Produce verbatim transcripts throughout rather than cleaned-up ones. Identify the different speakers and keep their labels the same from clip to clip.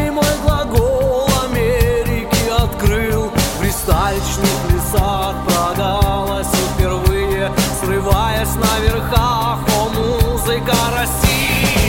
Speaker 1: ты мой глагол Америки открыл. В кристальчных лесах прогалась впервые, срываясь на верхах, о, музыка России.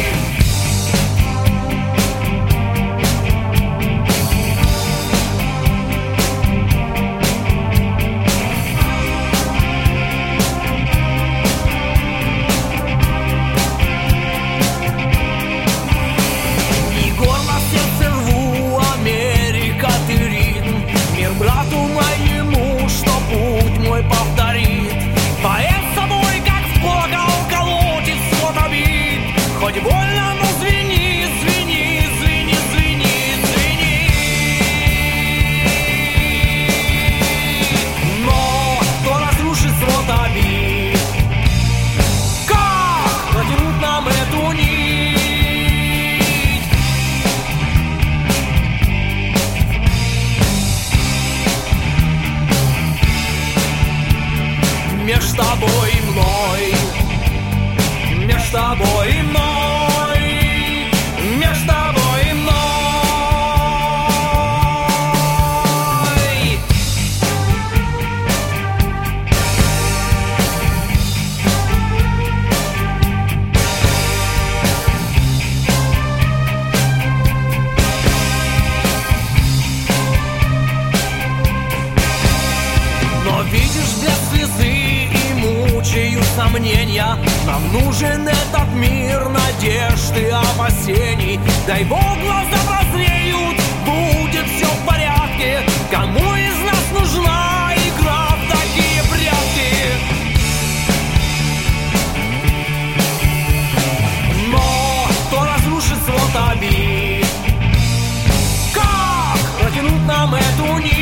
Speaker 1: Повторит поэт собой, как в колокол колотит свод обид. Хоть больно, но звени, звени, звени, звени, звени. Но кто разрушит свод обид? Как протянуть нам эту нить? Меж тобой и мной, меж тобой и мной, меж тобой и мной. Но видишь, без слезы мучаю сомнения, нам нужен этот мир надежды, опасений. Дай Бог, глаза прозреют, будет все в порядке. Кому из нас нужна игра в такие прятки? Но кто разрушит свод обид? Как протянуть нам эту нить?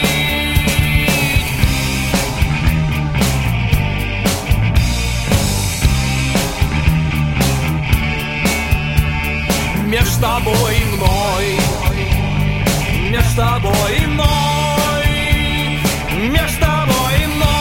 Speaker 1: Меж тобой и мной, меж тобой и мной, меж тобой и мной.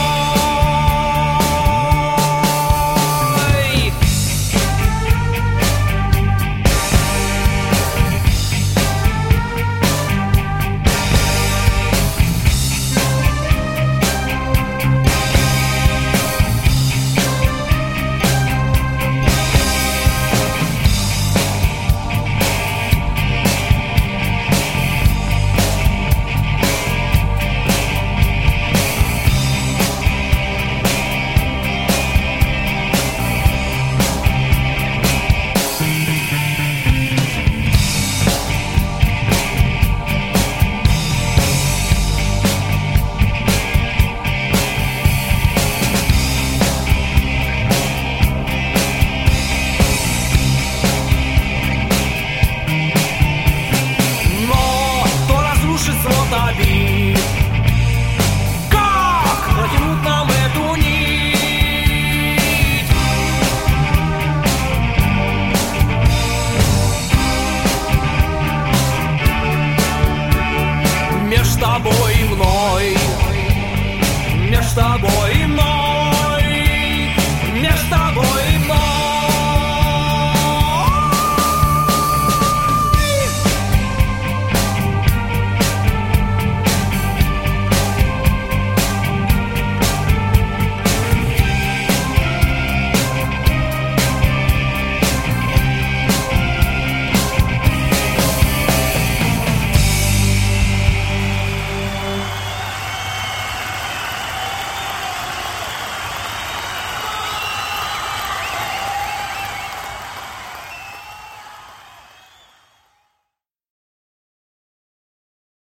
Speaker 1: Меж тобой и мной, меж тобой